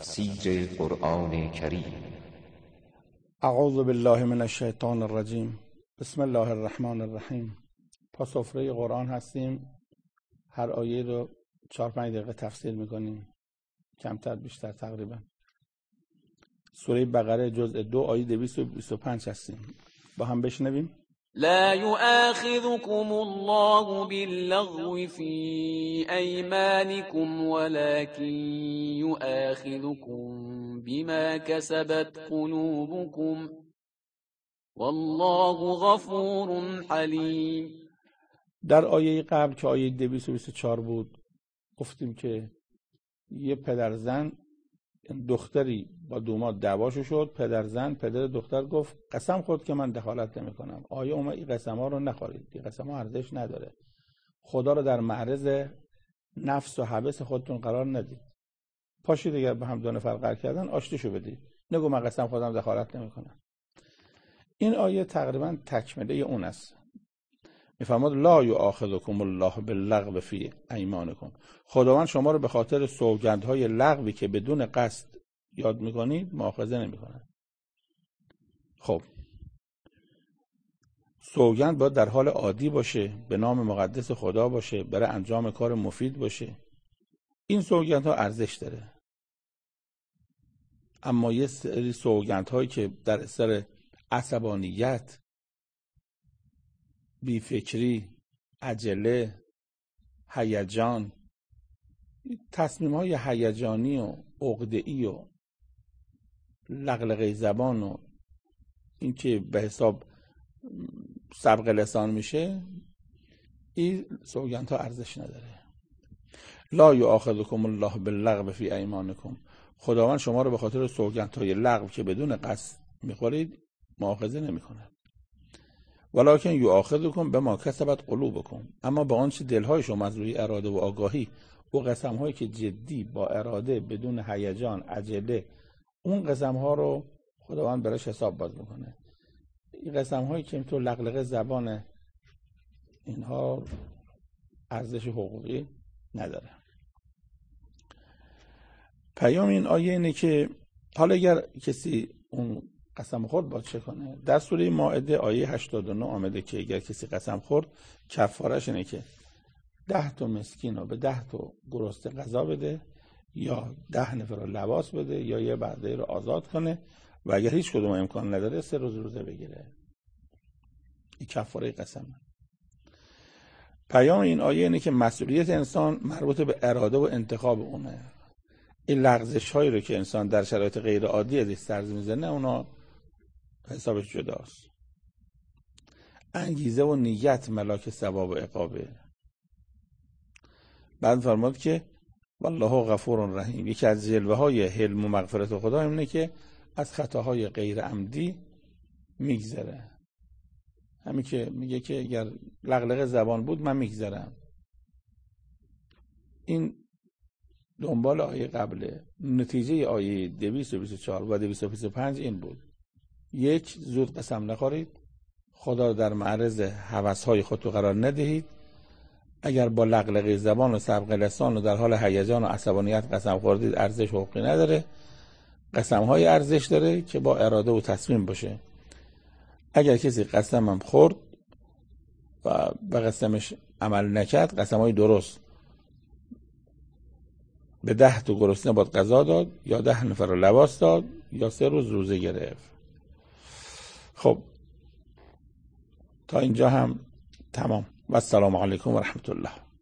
تفسیر قرآن کریم. اعوذ بالله من الشیطان الرجیم. بسم الله الرحمن الرحیم. پا سفره قرآن هستیم. هر آیه رو 4-5 دقیقه تفسیر میکنیم، کمتر بیشتر تقریبا. سوره بقره جزء 2 آیه 225 هستیم. با هم بشنویم. لا يؤاخذكم الله باللغو في أيمانكم ولكن يؤاخذكم بما كسبت قلوبكم والله غفور حليم. در آیه قبل که آیه 224 بود گفتیم که یه پدرزن دختری با دوماد دعواشو شد. پدر دختر گفت قسم خورد که من دخالت نمی کنم. آیه اومد این قسم ها رو نخورید، این قسم ها ارزش نداره، خدا رو در معرض نفس و حبس خودتون قرار ندید. پاشید اگر به هم دو نفر قرار کردن آشتیشو بدید، نگو من قسم خودم دخالت نمی کنم. این آیه تقریبا تکمله اون است. میفرماد لا یؤاخذکم الله باللغو فی ایمانکم. خداوند شما رو به خاطر سوگندهای لغوی که بدون قصد یاد میکنید مؤاخذه نمیکنه. خب سوگند باید در حال عادی باشه، به نام مقدس خدا باشه، برای انجام کار مفید باشه. این سوگندها ارزش داره. اما یه سری سوگندهایی که در اثر عصبانیت، بیفکری، عجله، هیجان، تصمیم‌های هیجانی و عقده‌ای و لغلقه زبان و این که به حساب سبق لسان میشه، این سوگندها ارزش نداره. لا یؤاخذکم الله باللغو فی ایمانکم. خداوند شما رو به خاطر سوگندهای لغو که بدون قصد میخورید مؤاخذه نمیکنه. ولکن یؤاخذکم بما کسبت قلوبکم. اما با آنچه دلهای شما از روی اراده و آگاهی و قسم‌هایی که جدی با اراده بدون هیجان، عجله، اون قسم‌ها رو خداوند براش حساب باز میکنه. این قسم‌هایی که اینطور لغلقه زبان، اینها ارزش حقوقی نداره. پیام این آیه اینه که حالا اگر کسی اون قسم خورد باید چه کنه؟ در سوره مائده آیه 89 آمده که اگر کسی قسم خورد کفارش اینه که 10 تا مسکین رو به 10 تا گرسنه غذا بده، یا 10 نفر رو لباس بده، یا یه برده رو آزاد کنه، و اگر هیچ کدوم امکان نداره 3 روز روزه بگیره. این کفاره قسمه. پیام این آیه اینه که مسئولیت انسان مربوط به اراده و انتخاب اونه. این لغزش هایی رو که انسان در شرایط غیر عادی ازش سرز میزنه اونا حسابش جداست. انگیزه و نیت ملاک ثواب و عقابه. بعد فرمود که والله غفور رحیم. یکی از جلوه های حلم و مغفرت خدا اینه که از خطاهای غیر عمدی میگذره. همین که میگه که اگر لغلقه زبان بود من میگذرم. این دنبال آیه قبله. نتیجه آیه 224 و 225 این بود: 1. زود قسم نخورید. خدا رو در معرض هوس‌های خودتون قرار ندهید. اگر با لغلقه زبان و سبق لسان و در حال هیجان و عصبانیت قسم خوردید ارزش حقوقی نداره. قسم‌های ارزش داره که با اراده و تصمیم باشه. اگر کسی قسم هم خورد و به قسمش عمل نکرد، قسم‌های درست، به 10 تا گرسنه باید غذا داد، یا 10 نفر رو لباس داد، یا 3 روز روزه گرفت. خب تا اینجا هم تمام. و السلام علیکم و رحمت الله.